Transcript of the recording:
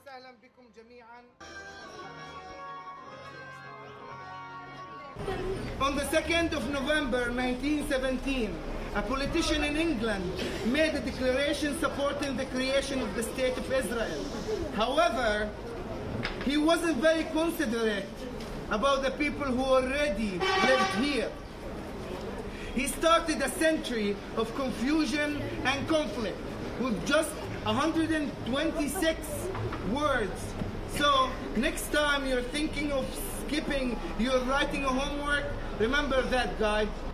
وسهلا بكم جميعا. On the 2nd of November 1917, a politician in England made a declaration supporting the creation of the State of Israel. However, he wasn't very considerate about the people who already lived here. He started a century of confusion and conflict with just 126 words. So next time you're thinking of skipping your writing homework, remember that, guy.